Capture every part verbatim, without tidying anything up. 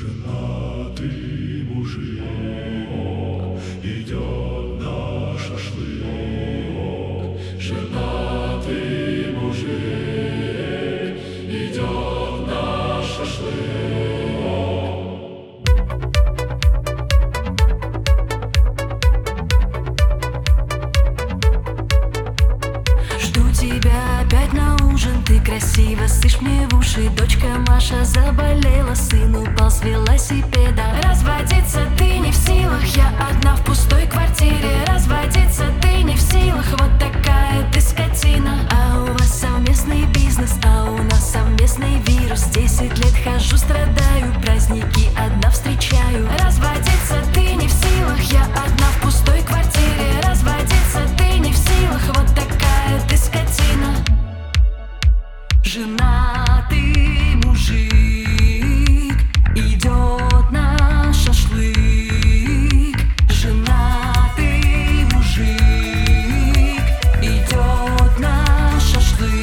Женатый мужик идет на шашлык. Женатый мужик идет на шашлык. Жду тебя опять на ужин, ты красиво сышь мне в уши. Дочка Маша заболела, сын упал с велосипеда. Разводиться ты не в силах, я одна в пустой квартире. Разводиться ты не в силах, вот такая ты скотина. А у вас совместный бизнес, а у нас совместный вирус. Десять лет хожу, страдаю, праздники одна встречаю. Разводиться ты не в силах, я одна в пустой квартире. Разводиться ты не в силах, вот такая ты скотина. Женатый мужик идет на шашлык. Женатый мужик идет на шашлык.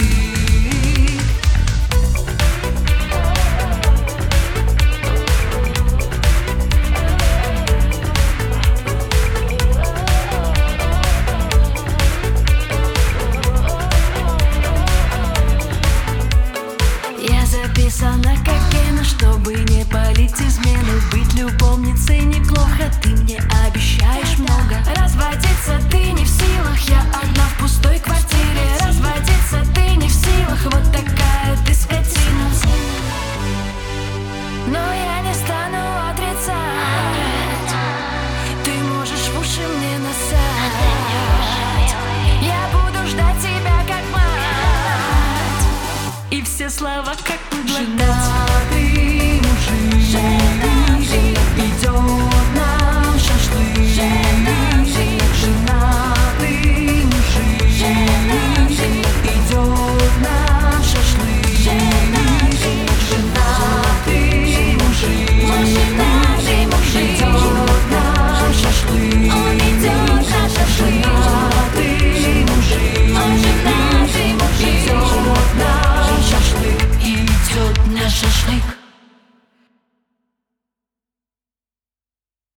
Я записана как Гена, чтобы не палить измену. Быть любовницей неплохо, ты мне обещаешь много. Разводиться ты не в силах, я одна в пустой квартире. Разводиться ты не в силах, вот такая ты скотина. Но я не стану отрицать, ты можешь в уши мне насать. Я буду ждать тебя как мать, и все слова как предлагать.